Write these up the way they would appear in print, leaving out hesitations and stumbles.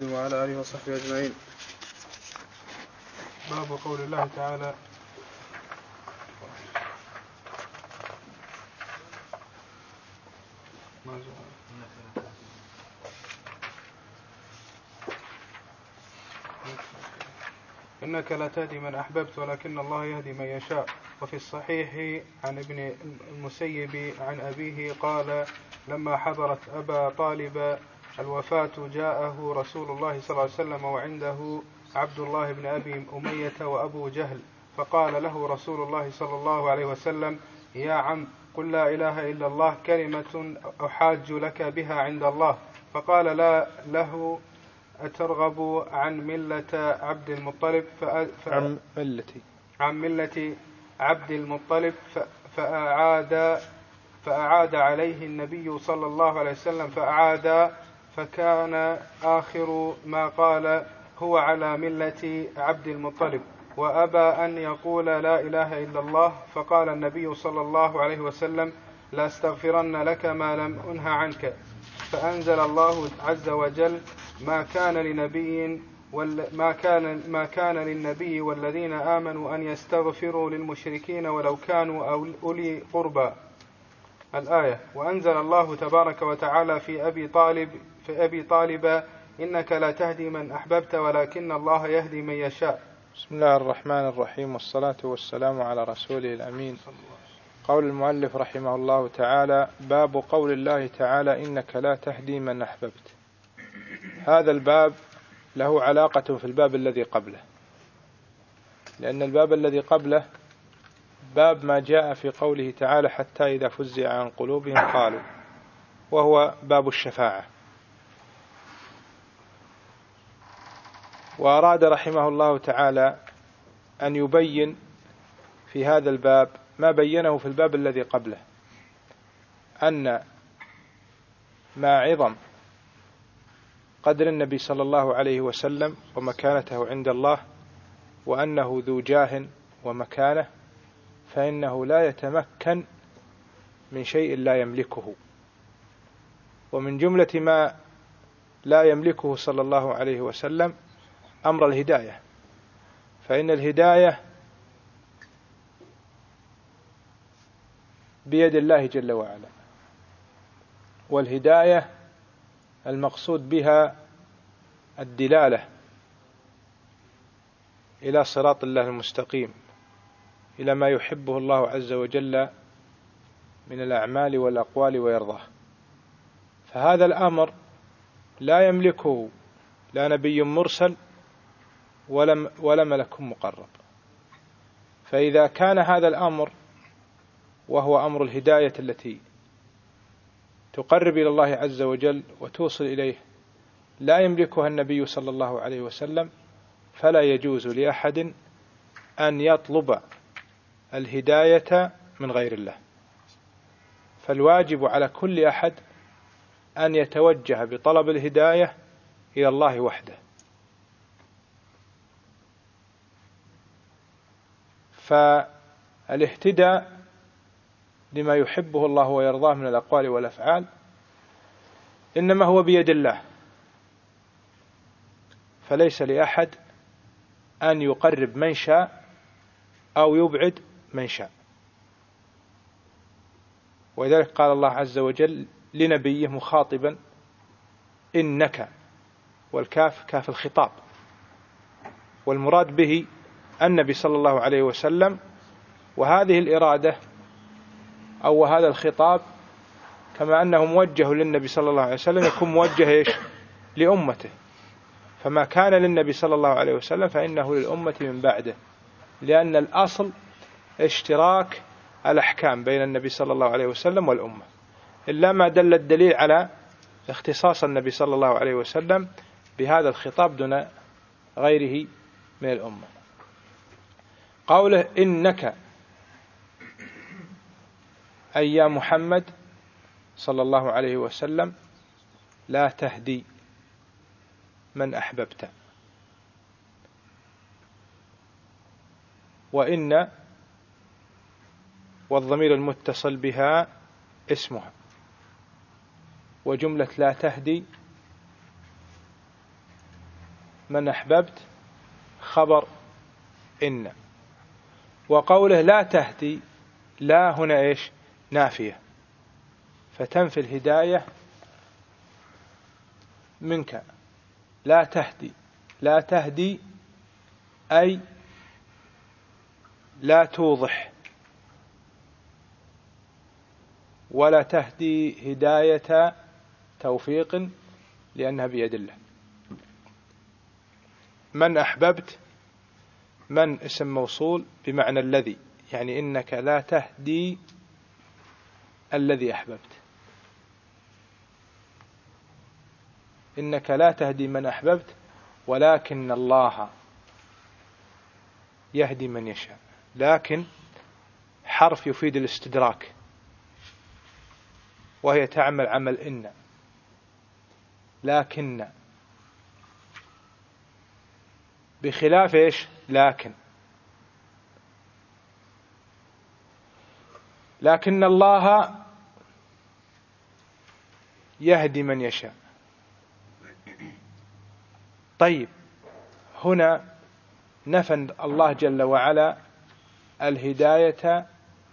وعلى آله وصحبه أجمعين. باب قول الله تعالى: إنك لا تهدي من أحببت ولكن الله يهدي من يشاء. وفي الصحيح عن ابن المسيب عن أبيه قال: لما حضرت أبا طالب الوفاة جاءه رسول الله صلى الله عليه وسلم وعنده عبد الله بن أبي أمية وأبو جهل، فقال له رسول الله صلى الله عليه وسلم: يا عم، قل لا إله إلا الله كلمة أحاج لك بها عند الله. فقال لا له: أترغب عن ملة عبد المطلب؟ عن ملة عبد المطلب. فأعاد عليه النبي صلى الله عليه وسلم فكان آخر ما قال: هو على ملة عبد المطلب. وأبى أن يقول لا إله إلا الله. فقال النبي صلى الله عليه وسلم: لا استغفرن لك ما لم أنه عنك. فأنزل الله عز وجل: ما كان للنبي والذين آمنوا أن يستغفروا للمشركين ولو كانوا أولي قربى، الآية. وأنزل الله تبارك وتعالى في أبي طالب: إنك لا تهدي من أحببت ولكن الله يهدي من يشاء. بسم الله الرحمن الرحيم، والصلاة والسلام على رسوله الأمين. قول المؤلف رحمه الله تعالى: باب قول الله تعالى: إنك لا تهدي من أحببت. هذا الباب له علاقة في الباب الذي قبله، لأن الباب الذي قبله باب ما جاء في قوله تعالى: حتى إذا فزع عن قلوبهم قالوا، وهو باب الشفاعة. وأراد رحمه الله تعالى أن يبين في هذا الباب ما بينه في الباب الذي قبله، أن ما عظم قدر النبي صلى الله عليه وسلم ومكانته عند الله، وأنه ذو جاه ومكانة، فإنه لا يتمكن من شيء لا يملكه. ومن جملة ما لا يملكه صلى الله عليه وسلم أمر الهداية، فإن الهداية بيد الله جل وعلا، والهداية المقصود بها الدلالة إلى صراط الله المستقيم، إلى ما يحبه الله عز وجل من الأعمال والأقوال ويرضاه. فهذا الأمر لا يملكه لا نبي مرسل ولا ملك مقرب. فإذا كان هذا الأمر وهو أمر الهداية التي تقرب إلى الله عز وجل وتوصل إليه لا يملكها النبي صلى الله عليه وسلم، فلا يجوز لأحد أن يطلب الهداية من غير الله. فالواجب على كل أحد أن يتوجه بطلب الهداية إلى الله وحده. فالاهتداء لما يحبه الله ويرضاه من الأقوال والأفعال إنما هو بيد الله، فليس لأحد أن يقرب من شاء أو يبعد من شاء. ولذلك قال الله عز وجل لنبيه مخاطبا: إنك، والكاف كاف الخطاب، والمراد به النبي صلى الله عليه وسلم. وهذه الإرادة أو هذا الخطاب كما أنه موجه للنبي صلى الله عليه وسلم يكون موجه لأمته، فما كان للنبي صلى الله عليه وسلم فإنه للأمة من بعده، لأن الأصل اشتراك الأحكام بين النبي صلى الله عليه وسلم والأمة، إلا ما دل الدليل على اختصاص النبي صلى الله عليه وسلم بهذا الخطاب دون غيره من الأمة. قوله إنك أي يا محمد صلى الله عليه وسلم لا تهدي من أحببت. وإن والضمير المتصل بها اسمها، وجملة لا تهدي من أحببت خبر إن. وقوله لا تهدي، لا هنا إيش؟ نافية، فتنفي الهداية منك. لا تهدي، لا تهدي أي لا توضح، ولا تهدي هداية توفيق لأنها بيد الله. من أحببت، من اسم موصول بمعنى الذي، يعني إنك لا تهدي الذي أحببت، إنك لا تهدي من أحببت ولكن الله يهدي من يشاء. لكن حرف يفيد الاستدراك، وهي تعمل عمل إن، لكن بخلاف إيش؟ لكن الله يهدي من يشاء. طيب، هنا نفى الله جل وعلا الهداية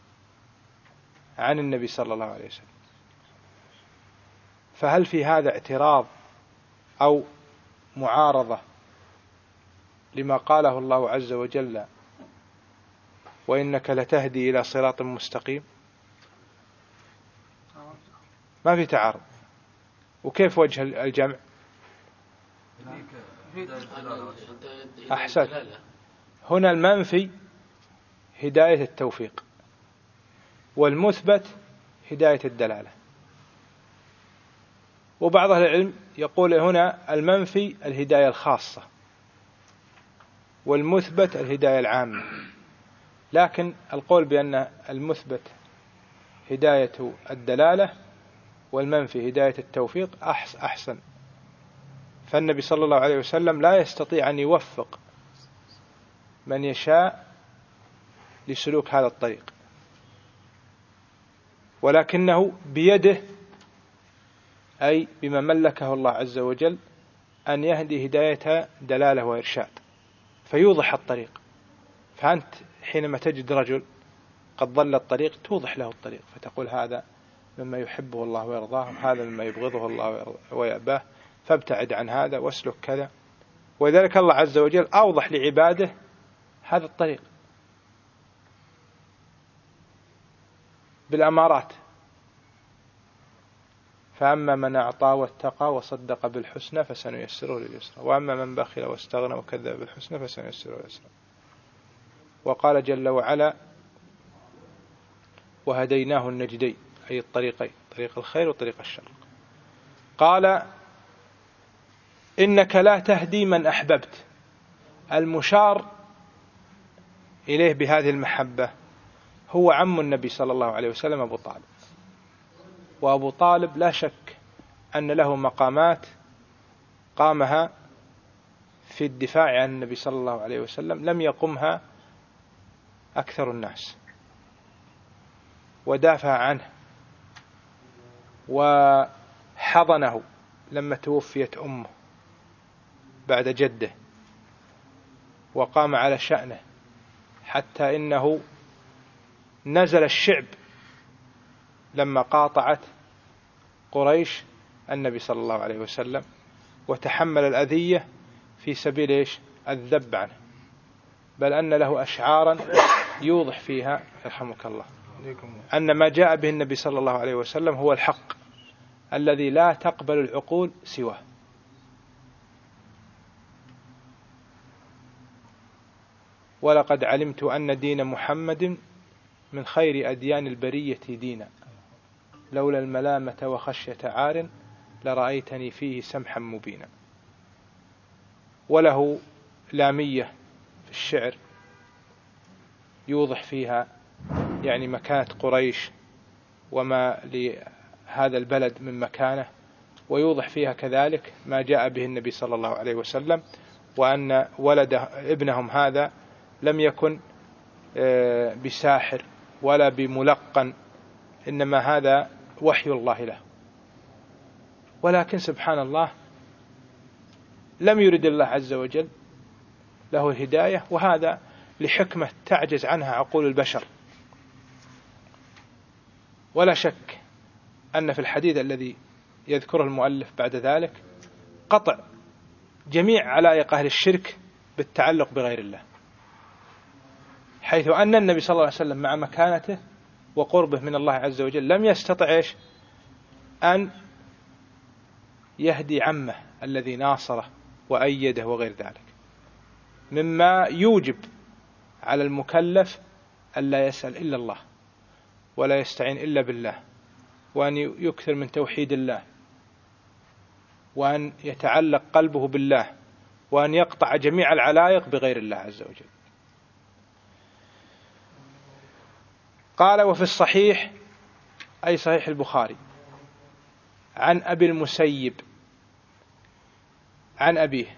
عن النبي صلى الله عليه وسلم، فهل في هذا اعتراض أو معارضة لما قاله الله عز وجل وإنك لتهدي إلى صراط مستقيم؟ ما في تعارض. وكيف وجه الجمع؟ أحسن. هنا المنفي هداية التوفيق، والمثبت هداية الدلالة. وبعض أهل العلم يقول هنا المنفي الهداية الخاصة، والمثبت الهداية العامة. لكن القول بأن المثبت هداية الدلالة والمنفي هداية التوفيق أحسن. فالنبي صلى الله عليه وسلم لا يستطيع أن يوفق من يشاء لسلوك هذا الطريق، ولكنه بيده، أي بما ملكه الله عز وجل، أن يهدي هداية دلالة وإرشاد، فيوضح الطريق. فأنت حينما تجد رجل قد ضل الطريق توضح له الطريق، فتقول هذا مما يحبه الله ويرضاه، هذا مما يبغضه الله ويأباه، فابتعد عن هذا واسلك كذا. ولذلك الله عز وجل أوضح لعباده هذا الطريق بالأمارات. فأما من أعطى واتقى وصدق بالحسنى فسنيسره لليسرى، وأما من بخل واستغنى وكذب بالحسنى فسنيسره لليسرى. وقال جل وعلا وهديناه النجدين، أي الطريقين، طريق الخير وطريق الشر. قال إنك لا تهدي من أحببت. المشار إليه بهذه المحبة هو عم النبي صلى الله عليه وسلم أبو طالب. وأبو طالب لا شك أن له مقامات قامها في الدفاع عن النبي صلى الله عليه وسلم لم يقمها أكثر الناس، ودافع عنه وحضنه لما توفيت أمه بعد جده، وقام على شأنه حتى إنه نزل الشعب لما قاطعت قريش النبي صلى الله عليه وسلم، وتحمل الأذية في سبيل إيش؟ الذب عنه. بل أن له أشعارا يوضح فيها يرحمك الله أن ما جاء به النبي صلى الله عليه وسلم هو الحق الذي لا تقبل العقول سواه. ولقد علمت أن دين محمد من خير أديان البرية دينا، لولا الملامة وخشية عار لرأيتني فيه سمحا مبينا. وله لامية في الشعر يوضح فيها يعني مكانة قريش وما لهذا البلد من مكانه، ويوضح فيها كذلك ما جاء به النبي صلى الله عليه وسلم، وأن ولد ابنهم هذا لم يكن بساحر ولا بملقن، إنما هذا وحي الله له. ولكن سبحان الله لم يرد الله عز وجل له الهداية، وهذا لحكمة تعجز عنها عقول البشر. ولا شك أن في الحديث الذي يذكره المؤلف بعد ذلك قطع جميع علائق أهل الشرك بالتعلق بغير الله، حيث أن النبي صلى الله عليه وسلم مع مكانته وقربه من الله عز وجل لم يستطع أن يهدي عمه الذي ناصره وأيده وغير ذلك، مما يوجب على المكلف ألا يسأل إلا الله ولا يستعين إلا بالله، وأن يكثر من توحيد الله، وأن يتعلق قلبه بالله، وأن يقطع جميع العلائق بغير الله عز وجل. قال: وفي الصحيح أي صحيح البخاري عن أبي المسيب عن أبيه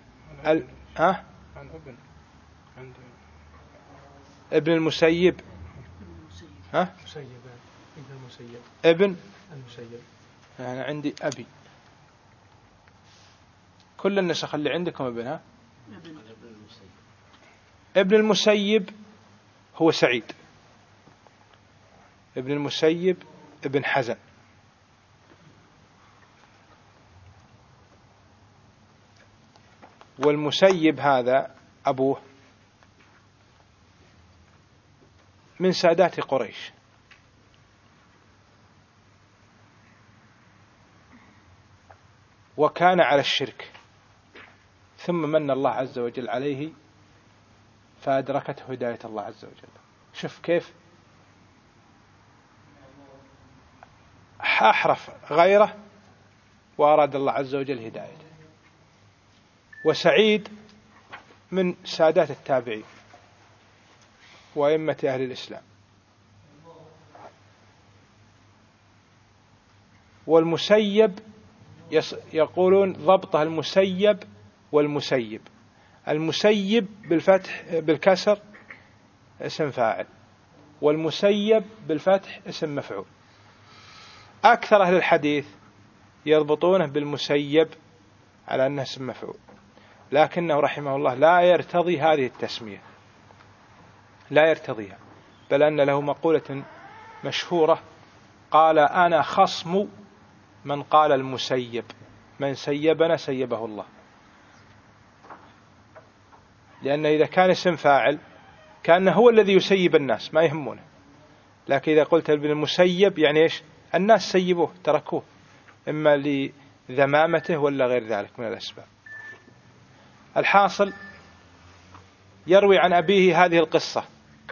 ابن المسيب ابن المسيب. أنا عندي أبي، كل النسخ اللي عندكم ابنها ابن المسيب هو سعيد ابن المسيب ابن حزن، والمسيب هذا أبوه من سادات قريش، وكان على الشرك، ثم من الله عز وجل عليه فأدركته هداية الله عز وجل. شوف كيف أحرف غيره وأراد الله عز وجل هدايته. وسعيد من سادات التابعين وأئمة أهل الإسلام. والمسيب يقولون ضبطه المسيب والمسيب. المسيب بالفتح بالكسر اسم فاعل، والمسيب بالفتح اسم مفعول. أكثر أهل الحديث يضبطونه بالمسيب على أنه اسم مفعول، لكنه رحمه الله لا يرتضي هذه التسمية، لا يرتضيها، بل أن له مقولة مشهورة قال: أنا خصم من قال المسيب، من سيبنا سيبه الله. لأن إذا كان اسم فاعل كان هو الذي يسيب الناس ما يهمونه، لكن إذا قلت ابن المسيب يعني إيش؟ الناس سيبوه تركوه، إما لذمامته ولا غير ذلك من الأسباب. الحاصل يروي عن أبيه هذه القصة،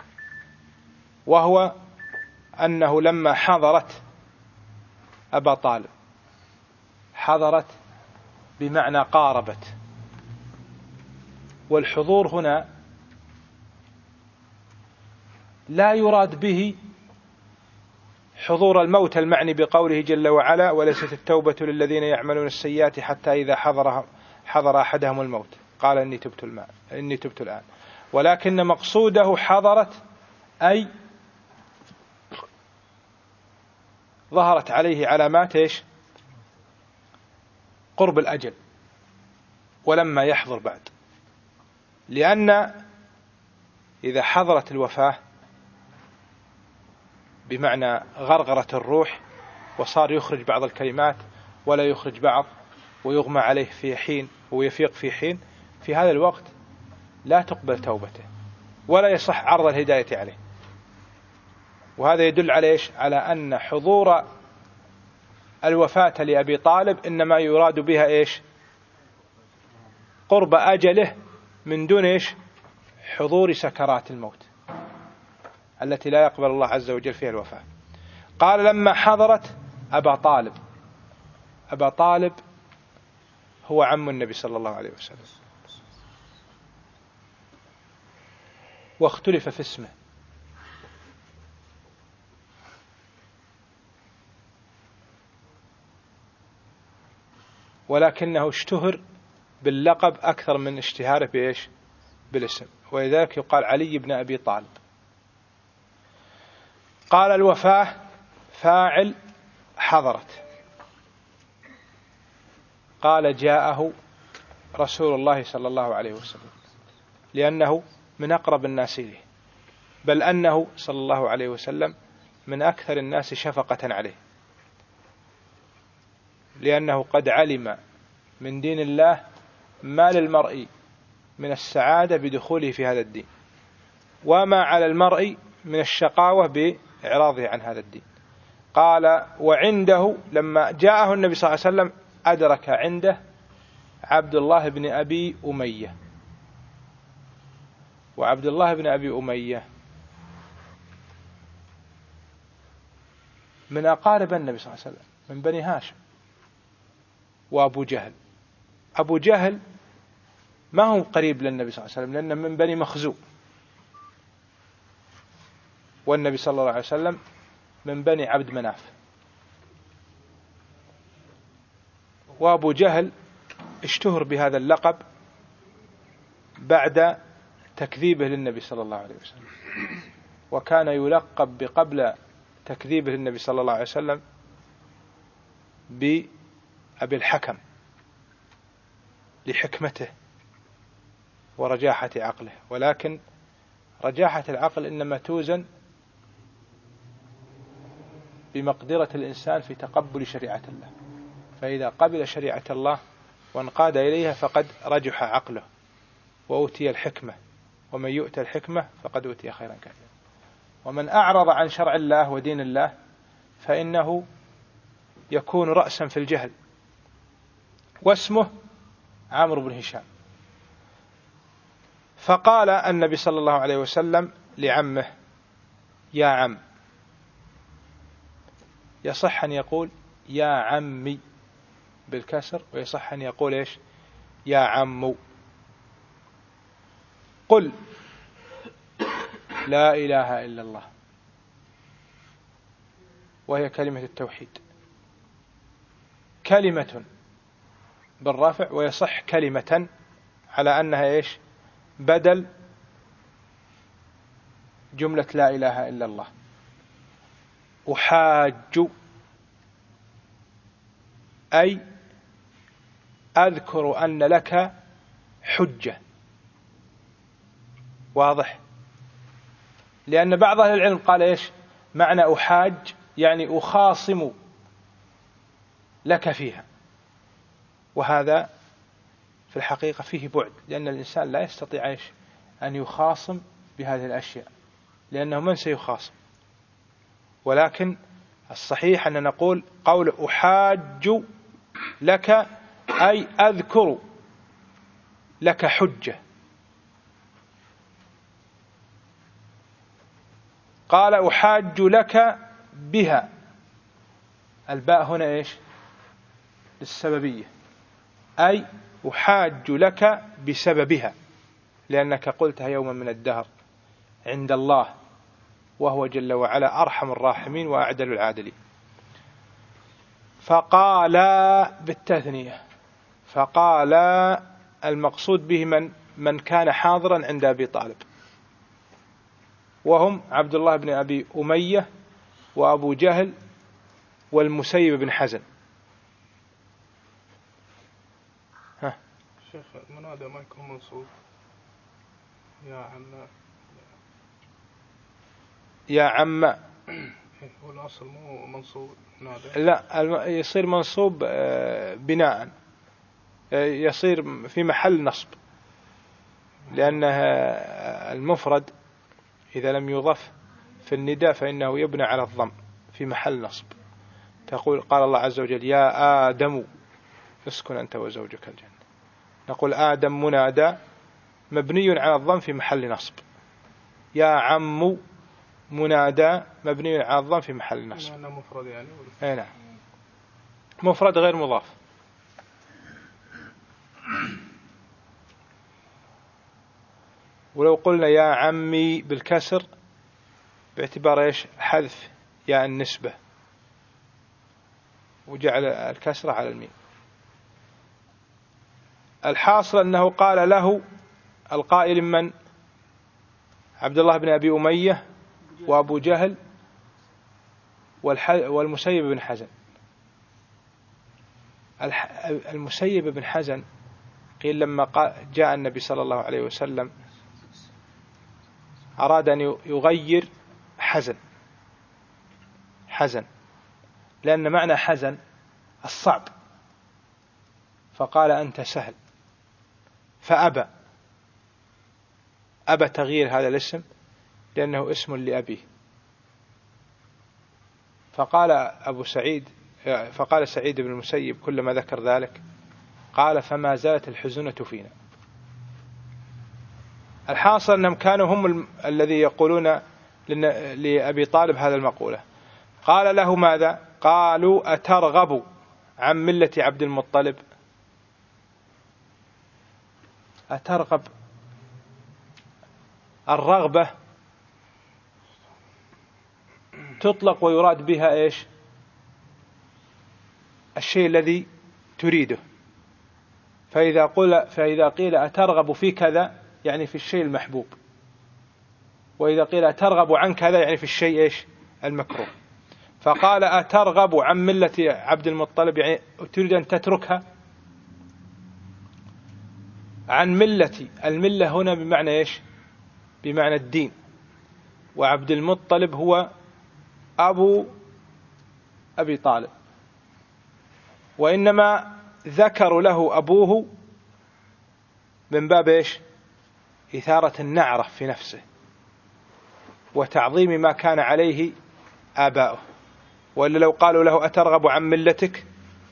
وهو أنه لما حضرت أبا طالب، حضرت بمعنى قاربت، والحضور هنا لا يراد به حضور الموت المعني بقوله جل وعلا: وليست التوبة للذين يعملون السيئات حتى إذا حضر أحدهم الموت قال إني تبت الآن. ولكن مقصوده حضرت أي ظهرت عليه علامات إيش؟ قرب الأجل، ولما يحضر بعد. لأن إذا حضرت الوفاة بمعنى غرغرة الروح وصار يخرج بعض الكلمات ولا يخرج بعض، ويغمى عليه في حين ويفيق في حين، في هذا الوقت لا تقبل توبته ولا يصح عرض الهداية عليه. وهذا يدل على إيش؟ على أن حضور الوفاة لأبي طالب إنما يراد بها إيش؟ قرب أجله، من دون إيش؟ حضور سكرات الموت التي لا يقبل الله عز وجل فيها الوفاة. قال: لما حضرت أبا طالب. أبا طالب هو عم النبي صلى الله عليه وسلم، واختلف في اسمه، ولكنه اشتهر باللقب أكثر من اشتهاره بإيش؟ بالاسم، ولذلك يقال علي بن أبي طالب. قال: الوفاة فاعل حضرت. قال: جاءه رسول الله صلى الله عليه وسلم، لأنه من أقرب الناس إليه، بل أنه صلى الله عليه وسلم من أكثر الناس شفقة عليه، لأنه قد علم من دين الله ما للمرء من السعادة بدخوله في هذا الدين، وما على المرء من الشقاوة بإعراضه عن هذا الدين. قال: وعنده لما جاءه النبي صلى الله عليه وسلم أدرك عنده عبد الله بن أبي أمية، وعبد الله بن أبي أمية من أقارب النبي صلى الله عليه وسلم، من بني هاشم. وأبو جهل، أبو جهل ما هو قريب للنبي صلى الله عليه وسلم لأنه من بني مخزوم، والنبي صلى الله عليه وسلم من بني عبد مناف. وأبو جهل اشتهر بهذا اللقب بعد تكذيبه للنبي صلى الله عليه وسلم، وكان يلقب قبل تكذيبه للنبي صلى الله عليه وسلم بأبي الحكم لحكمته ورجاحة عقله، ولكن رجاحة العقل إنما توزن بمقدرة الإنسان في تقبل شريعة الله، فإذا قبل شريعة الله وانقاد إليها فقد رجح عقله وأوتي الحكمة، ومن يؤتى الحكمة فقد أوتي خيرا كثيرا. ومن أعرض عن شرع الله ودين الله فإنه يكون رأسا في الجهل. واسمه عمرو بن هشام. فقال النبي صلى الله عليه وسلم لعمه: يا عم. يصح أن يقول يا عمي بالكسر، ويصح أن يقول إيش؟ يا عم. قل لا إله إلا الله، وهي كلمة التوحيد، كلمة بالرفع، ويصح كلمة على أنها إيش؟ بدل جملة لا إله إلا الله. أحاج أي أذكر أن لك حجة. واضح؟ لأن بعض أهل العلم قال إيش معنى أحاج؟ يعني أخاصم لك فيها، وهذا في الحقيقة فيه بعد، لأن الإنسان لا يستطيع إيش أن يخاصم بهذه الأشياء، لأنه من سيخاصم؟ ولكن الصحيح أن نقول قول أحاج لك أي أذكر لك حجة. قال أحاج لك بها، الباء هنا إيش؟ للسببية، أي أحاج لك بسببها، لأنك قلتها يوما من الدهر عند الله، وهو جل وعلا أرحم الراحمين وأعدل العادلين. فقال بالتثنية، فقال المقصود به من كان حاضرا عند أبي طالب، وهم عبد الله بن أبي أمية وأبو جهل والمسيب بن حزن. ها شيخ، منادى ما يكون منصوب؟ يا عم، يا عم هو الأصل مو منصوب منادى؟ لا، يصير منصوب بناء، يصير في محل نصب، لأنه المفرد إذا لم يضف في النداء فإنه يبنى على الضم في محل نصب. تقول قال الله عز وجل: يا آدم اسكن أنت وزوجك الجنة. نقول آدم منادى مبني على الضم في محل نصب، يا عم منادى مبني على الضم في محل نصب. مفرد يعني؟ أي نعم، مفرد غير مضاف. ولو قلنا يا عمي بالكسر باعتبار إيش؟ حذف يا النسبة، وجعل الكسرة على الميم. الحاصل أنه قال له القائل من عبد الله بن أبي أمية وأبو جهل والمسيب بن حزن. المسيب بن حزن قيل لما جاء النبي صلى الله عليه وسلم أراد أن يغير حزن، لأن معنى حزن الصعب، فقال أنت سهل، فأبى تغيير هذا الاسم لأنه اسم لأبيه. فقال سعيد بن المسيب كلما ذكر ذلك قال فما زالت الحزنة فينا. الحاصل أنهم كانوا هم الذي يقولون لأبي طالب هذا المقولة. قال له ماذا؟ قالوا أترغب عن ملة عبد المطلب؟ أترغب، الرغبة تطلق ويراد بها إيش؟ الشيء الذي تريده. فإذا قيل أترغب في كذا يعني في الشيء المحبوب، وإذا قيل أترغب عن كذا يعني في الشيء إيش؟ المكروه. فقال أترغب عن ملة عبد المطلب يعني تريد أن تتركها. عن ملة، الملة هنا بمعنى إيش؟ بمعنى الدين، وعبد المطلب هو أبو أبي طالب، وإنما ذكروا له أبوه من باب إيش؟ إثارة النعرة في نفسه وتعظيم ما كان عليه آباؤه. وإلا لو قالوا له أترغب عن ملتك،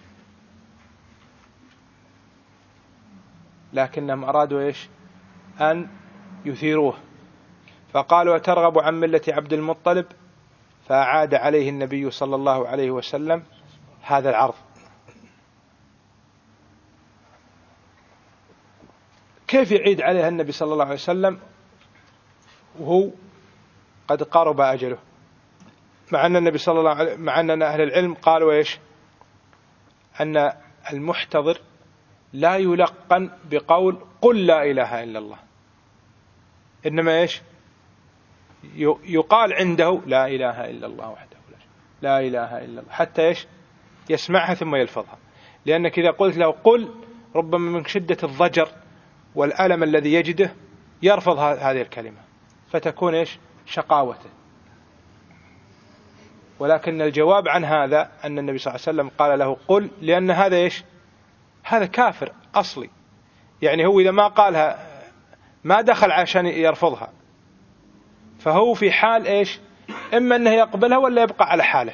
لكنهم أرادوا إيش؟ أن يثيروه، فقالوا أترغب عن ملة عبد المطلب، فأعاد عليه النبي صلى الله عليه وسلم هذا العرض. كيف يعيد عليها النبي صلى الله عليه وسلم وهو قد قارب أجله؟ مع أن أهل العلم قالوا إيش؟ أن المحتضر لا يلقن بقول قل لا إله إلا الله، إنما إيش؟ يقال عنده لا إله إلا الله وحده لا إله إلا الله، حتى إيش؟ يسمعها ثم يلفظها. لأنك إذا قلت له قل، ربما من شدة الضجر والألم الذي يجده يرفض هذه الكلمة، فتكون إيش؟ شقاوته. ولكن الجواب عن هذا أن النبي صلى الله عليه وسلم قال له قل، لأن هذا إيش؟ هذا كافر أصلي، يعني هو إذا ما قالها ما دخل عشان يرفضها، فهو في حال إيش؟ إما أنه يقبلها ولا يبقى على حاله.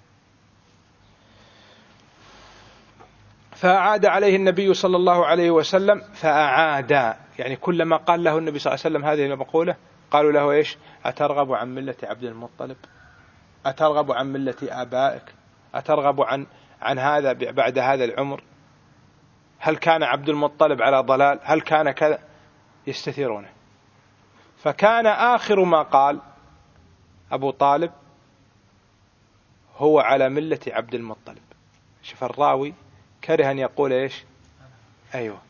فأعاد عليه النبي صلى الله عليه وسلم، فأعاد يعني كلما قال له النبي صلى الله عليه وسلم هذه المقولة قالوا له إيش؟ أترغب عن ملة عبد المطلب؟ أترغب عن ملة آبائك؟ أترغب عن هذا بعد هذا العمر؟ هل كان عبد المطلب على ضلال؟ هل كان كذا؟ يستثيرونه. فكان آخر ما قال أبو طالب هو على ملة عبد المطلب. شوف الراوي كره أن يقول إيش؟ أيوة،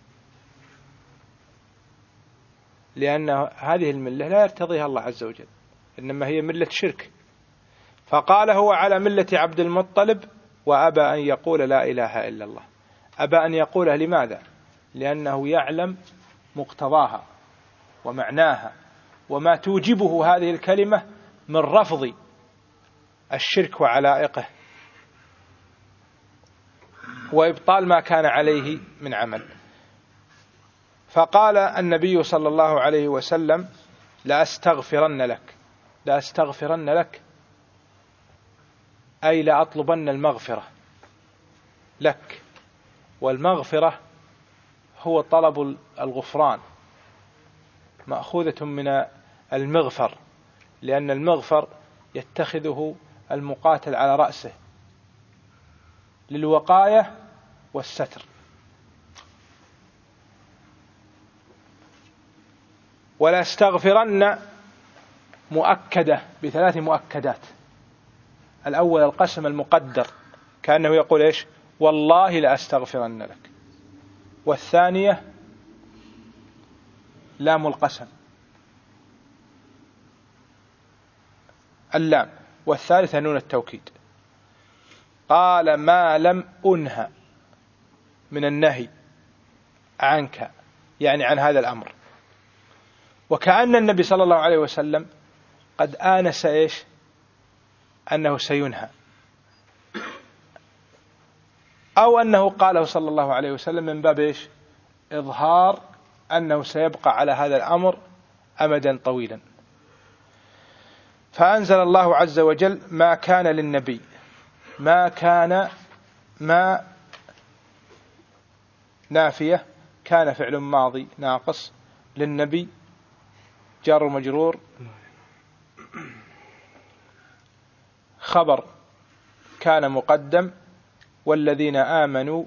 لأن هذه الملة لا يرتضيها الله عز وجل، إنما هي ملة شرك. فقال هو على ملة عبد المطلب، وأبى أن يقول لا إله إلا الله. أبى أن يقولها لماذا؟ لأنه يعلم مقتضاها ومعناها وما توجبه هذه الكلمة من رفض الشرك وعلائقه وإبطال ما كان عليه من عمل. فقال النبي صلى الله عليه وسلم لأستغفرن لك أي لأطلبن المغفرة لك. والمغفرة هو طلب الغفران، مأخوذة من المغفر، لأن المغفر يتخذه المقاتل على رأسه للوقاية والستر. ولا استغفرن مؤكدة بثلاث مؤكدات. الأول القسم المقدر، كأنه يقول إيش؟ والله لأستغفرن لك. والثانية لام القسم، اللام. والثالثة نون التوكيد. قال ما لم أنهى من النهي عنك، يعني عن هذا الأمر. وكأن النبي صلى الله عليه وسلم قد آنس إيش؟ أنه سينهى، أو أنه قاله صلى الله عليه وسلم من باب إيش؟ إظهار أنه سيبقى على هذا الأمر أمدا طويلا. فأنزل الله عز وجل: ما كان للنبي. ما كان، ما نافية، كان فعل ماضي ناقص، للنبي جار ومجرور، خبر كان مقدم، والذين آمنوا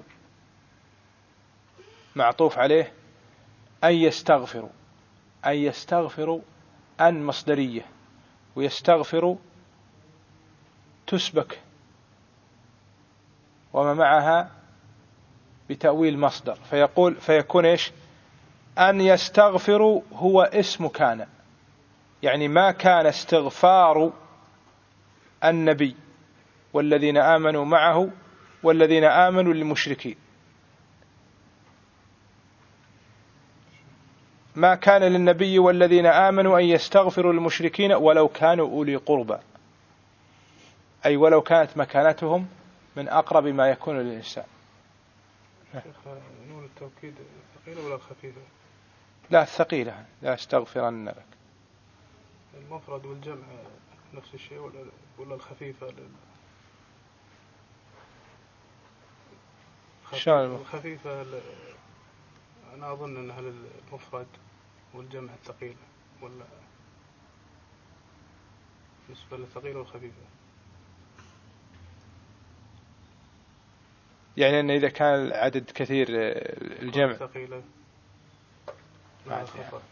معطوف عليه، أن يستغفروا. أن يستغفروا أن مصدرية، ويستغفروا تسبك وما معها بتأويل مصدر، فيكون إيش؟ أن يستغفروا هو اسم كان، يعني ما كان استغفار النبي والذين آمنوا معه والذين آمنوا للمشركين. ما كان للنبي والذين آمنوا أن يستغفروا للمشركين ولو كانوا أولي قربى، أي ولو كانت مكانتهم من أقرب ما يكون للإنسان. نون التوكيد الثقيلة ولا الخفيفة؟ لا الثقيلة، لا استغفرن لك. المفرد والجمع نفس الشيء ولا الخفيفة؟ الخفيفة أنا أظن أنها للمفرد والجمع الثقيل، ولا بالنسبة للثقيلة والخفيفة؟ يعني أن إذا كان العدد كثير الجمع ثقيلة ما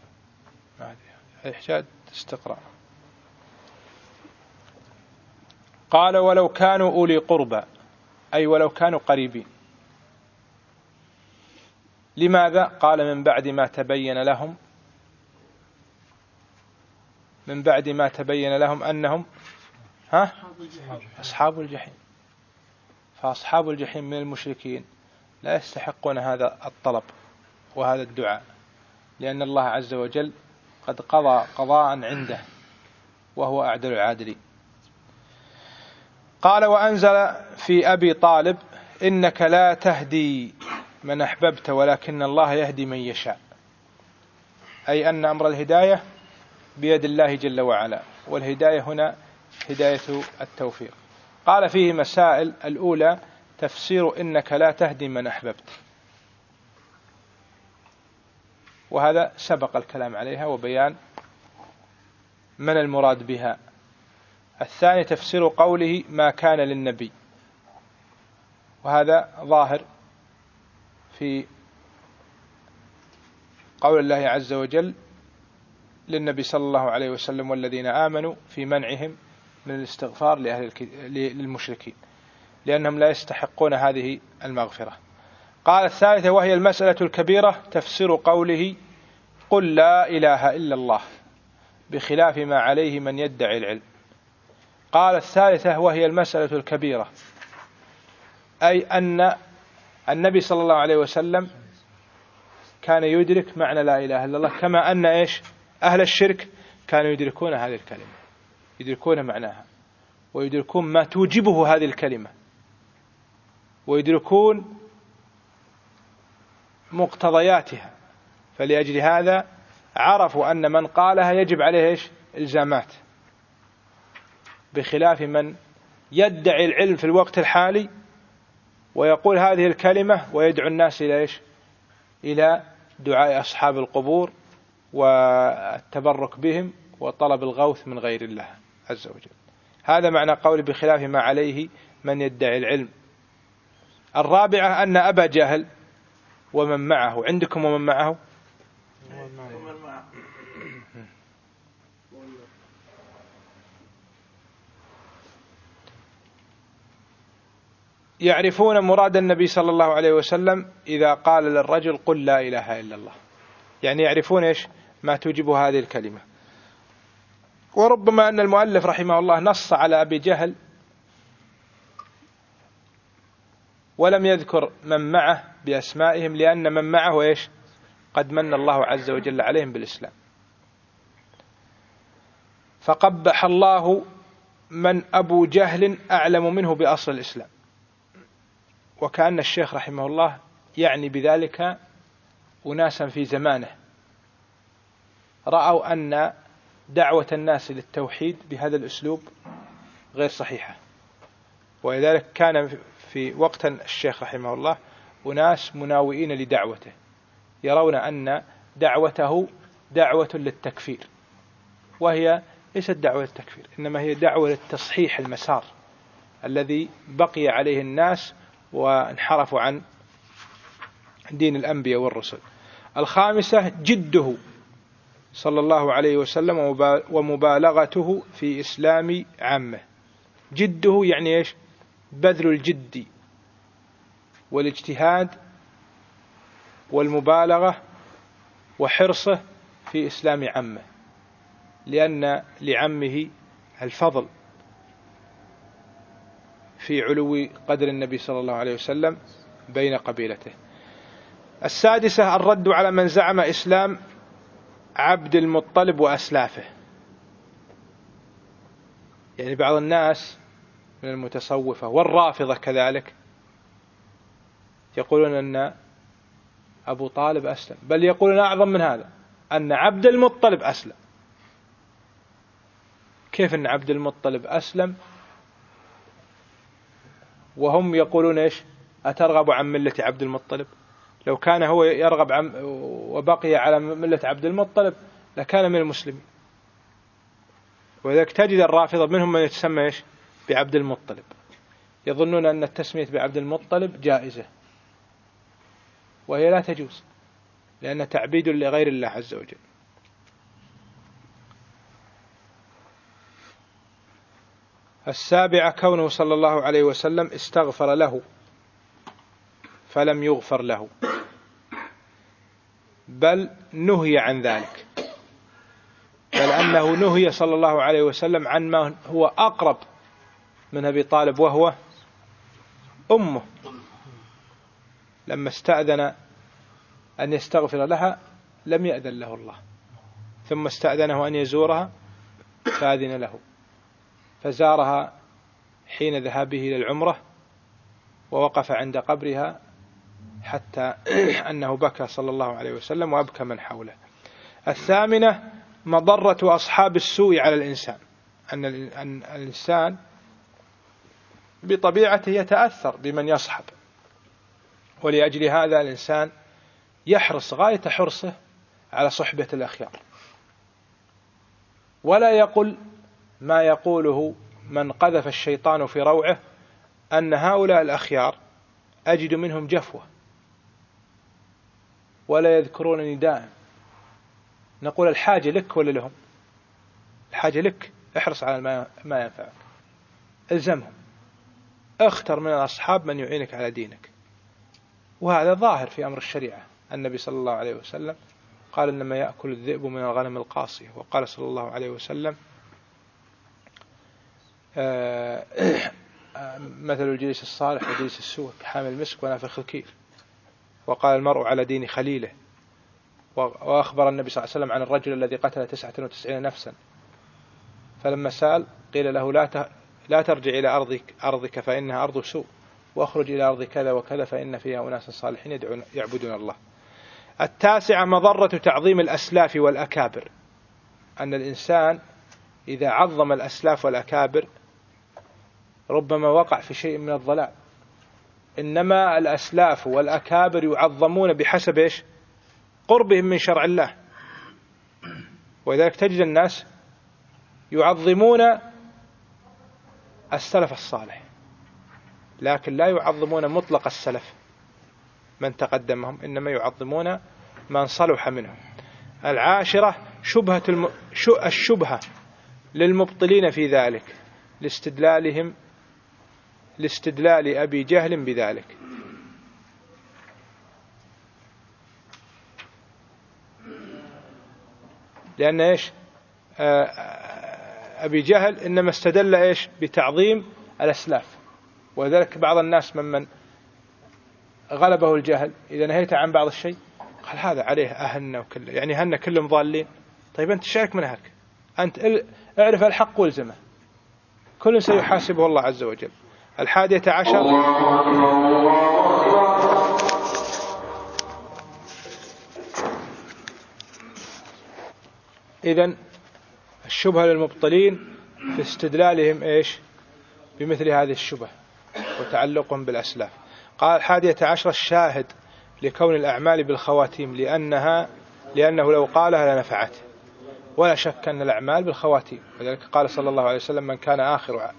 يحتاج استقراء. قال: ولو كانوا أولي قربى، أي ولو كانوا قريبين. لماذا؟ قال: من بعد ما تبين لهم، من بعد ما تبين لهم أنهم أصحاب الجحيم. فأصحاب الجحيم من المشركين لا يستحقون هذا الطلب وهذا الدعاء، لأن الله عز وجل قد قضى قضاء عنده وهو أعدل العادلين. قال: وأنزل في أبي طالب: إنك لا تهدي من أحببت ولكن الله يهدي من يشاء، أي أن أمر الهداية بيد الله جل وعلا، والهداية هنا هداية التوفيق. قال فيه مسائل: الأولى تفسير إنك لا تهدي من أحببت، وهذا سبق الكلام عليها وبيان من المراد بها. الثاني تفسير قوله: ما كان للنبي، وهذا ظاهر في قول الله عز وجل للنبي صلى الله عليه وسلم: والذين آمنوا، في منعهم من الاستغفار للمشركين لأنهم لا يستحقون هذه المغفرة. قال الثالثة وهي المسألة الكبيرة تفسير قوله: قل لا إله إلا الله، بخلاف ما عليه من يدعي العلم. قال الثالثة وهي المسألة الكبيرة، أي أن النبي صلى الله عليه وسلم كان يدرك معنى لا إله إلا الله، كما أن إيش؟ أهل الشرك كانوا يدركون هذه الكلمة، يدركون معناها، ويدركون ما توجبه هذه الكلمة، ويدركون مقتضياتها. فلأجل هذا عرفوا أن من قالها يجب عليه إيش؟ إلزامات، بخلاف من يدعي العلم في الوقت الحالي ويقول هذه الكلمة ويدعو الناس إلى إيش؟ إلى دعاء أصحاب القبور والتبرك بهم وطلب الغوث من غير الله عز وجل. هذا معنى قول بخلاف ما عليه من يدعي العلم. الرابعة أن أبا جهل ومن معه، عندكم ومن معه؟ يعرفون مراد النبي صلى الله عليه وسلم إذا قال للرجل: قل لا إله إلا الله، يعني يعرفون إيش؟ ما توجب هذه الكلمة. وربما أن المؤلف رحمه الله نص على أبي جهل ولم يذكر من معه بأسمائهم، لأن من معه إيش قد من الله عز وجل عليهم بالإسلام. فقبح الله من أبو جهل أعلم منه بأصل الإسلام. وكأن الشيخ رحمه الله يعني بذلك أناسا في زمانه رأوا أن دعوة الناس للتوحيد بهذا الأسلوب غير صحيحة، ولذلك كان في وقت الشيخ رحمه الله أناس مناوئين لدعوته يرون أن دعوته دعوة للتكفير، وهي ليست دعوة للتكفير، إنما هي دعوة للتصحيح المسار الذي بقي عليه الناس وانحرفوا عن دين الأنبياء والرسل. الخامسة جده صلى الله عليه وسلم ومبالغته في إسلام عامه. جده يعني إيش؟ بذل الجد والاجتهاد والمبالغة وحرصه في إسلام عامه، لأن لعمه الفضل في علو قدر النبي صلى الله عليه وسلم بين قبيلته. السادسة الرد على من زعم إسلام عبد المطلب وأسلافه. يعني بعض الناس من المتصوفة والرافضة كذلك يقولون أن أبو طالب أسلم، بل يقولون أعظم من هذا أن عبد المطلب أسلم. كيف أن عبد المطلب أسلم وهم يقولون إيش؟ أترغب عن ملة عبد المطلب؟ لو كان هو يرغب عن وبقي على ملة عبد المطلب لكان من المسلمين. وذلك تجد الرافضة منهم من يتسمى إيش؟ بعبد المطلب، يظنون أن التسمية بعبد المطلب جائزة، وهي لا تجوز، لأن تعبيد لغير الله عز وجل. السابعة كونه صلى الله عليه وسلم استغفر له فلم يغفر له، بل نهي عن ذلك، بل أنه نهي صلى الله عليه وسلم عن ما هو أقرب من أبي طالب وهو أمه. لما استأذن أن يستغفر لها لم يأذن له الله، ثم استأذنه أن يزورها فأذن له، فزارها حين ذهابه إلى العمرة ووقف عند قبرها حتى أنه بكى صلى الله عليه وسلم وأبكى من حوله. الثامنة مضرة أصحاب السوء على الإنسان، أن الإنسان بطبيعته يتأثر بمن يصحب، ولأجل هذا الإنسان يحرص غاية حرصه على صحبة الأخيار، ولا يقول ما يقوله من قذف الشيطان في روعه أن هؤلاء الأخيار أجد منهم جفوة ولا يذكرونني دائم. نقول الحاجة لك ولا لهم؟ الحاجة لك، احرص على ما ينفعك، الزمهم، اختر من الأصحاب من يعينك على دينك. وهذا ظاهر في أمر الشريعة. النبي صلى الله عليه وسلم قال إنما يأكل الذئب من الغنم القاصية، وقال صلى الله عليه وسلم مثل الجليس الصالح وجليس السوء كحامل المسك ونافخ الكير، وقال المرء على دين خليله. وأخبر النبي صلى الله عليه وسلم عن الرجل الذي قتل 99 نفسا، فلما سأل قيل له لا ترجع إلى أرضك فإنها أرض سوء، واخرج إلى أرض كذا وكذا فإن فيها أناس صالحين يعبدون الله. التاسعة مضرة تعظيم الأسلاف والأكابر، أن الإنسان إذا عظم الأسلاف والأكابر ربما وقع في شيء من الضلال. إنما الأسلاف والأكابر يعظمون بحسب إيش؟ قربهم من شرع الله. ولذلك تجد الناس يعظمون السلف الصالح، لكن لا يعظمون مطلق السلف من تقدمهم، إنما يعظمون من صلح منهم. العاشرة الشبهة للمبطلين في ذلك لاستدلال أبي جهل بذلك. لأن إيش؟ أبي جهل إنما استدل إيش؟ بتعظيم الأسلاف. وذلك بعض الناس ممن غلبه الجهل إذا نهيت عن بعض الشيء قال هذا عليه أهلنا وكله، يعني هن كلهم ضالين. طيب أنت شارك منهك، أنت اعرف الحق والزمه، كل سيحاسبه الله عز وجل. 11 إذن الشبهة للمبطلين في استدلالهم إيش بمثل هذه الشبهة وتعلقهم بالأسلاف. قال 11 الشاهد لكون الأعمال بالخواتيم لأنه لو قالها لنفعته، ولا شك أن الأعمال بالخواتيم، ولذلك قال صلى الله عليه وسلم من كان آخر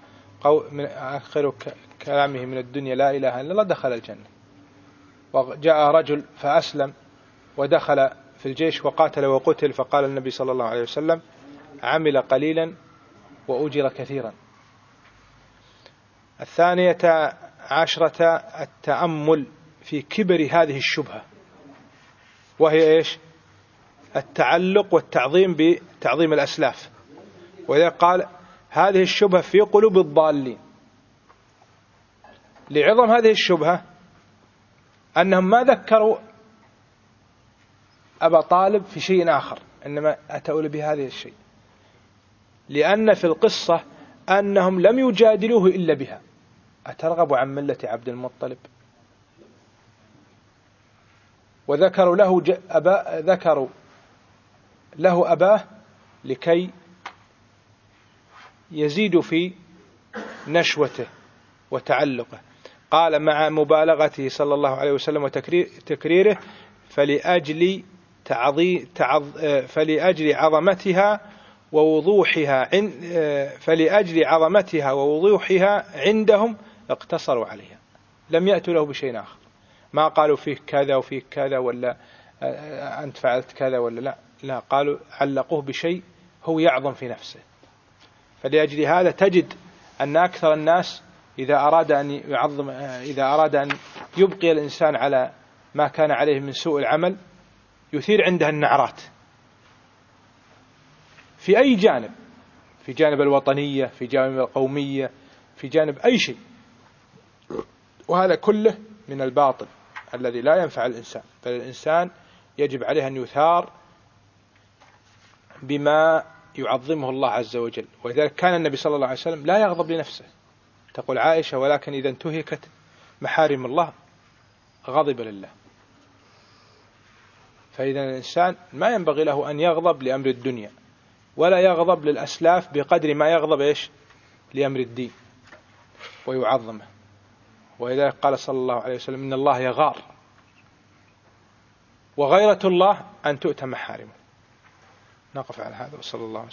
كلامه من الدنيا لا إله إلا الله دخل الجنة. وجاء رجل فأسلم ودخل في الجيش وقاتل وقتل، فقال النبي صلى الله عليه وسلم عمل قليلا وأجر كثيرا. 12 التأمل في كبر هذه الشبهة، وهي إيش التعلق والتعظيم بتعظيم الأسلاف. وإذا قال هذه الشبهة في قلوب الضالين، لعظم هذه الشبهة أنهم ما ذكروا أبا طالب في شيء آخر، إنما أتوا بهذه الشيء، لأن في القصة أنهم لم يجادلوه إلا بها. أترغب عن ملة عبد المطلب؟ وذكروا له أباه لكي يزيد في نشوته وتعلقه. قال مع مبالغته صلى الله عليه وسلم وتكريره فلأجل عظمتها عندهم اقتصروا عليها، لم يأتوا له بشيء آخر، ما قالوا فيه كذا وفيه كذا ولا أنت فعلت كذا ولا لا، قالوا علقوه بشيء هو يعظم في نفسه. فلأجل هذا تجد أن أكثر الناس إذا أراد أن يبقي الإنسان على ما كان عليه من سوء العمل يثير عنده النعرات في أي جانب، في جانب الوطنية، في جانب القومية، في جانب أي شيء، وهذا كله من الباطل الذي لا ينفع الإنسان. فالإنسان يجب عليه أن يثار بما يعظمه الله عز وجل. ولذلك كان النبي صلى الله عليه وسلم لا يغضب لنفسه، تقول عائشة ولكن إذا انتهكت محارم الله غضب لله. فإذا الإنسان ما ينبغي له أن يغضب لأمر الدنيا، ولا يغضب للأسلاف بقدر ما يغضب لأمر الدين ويعظمه. ولذلك قال صلى الله عليه وسلم إن الله يغار، وغيرة الله أن تؤتى محارمه. نقف على هذا وصلى الله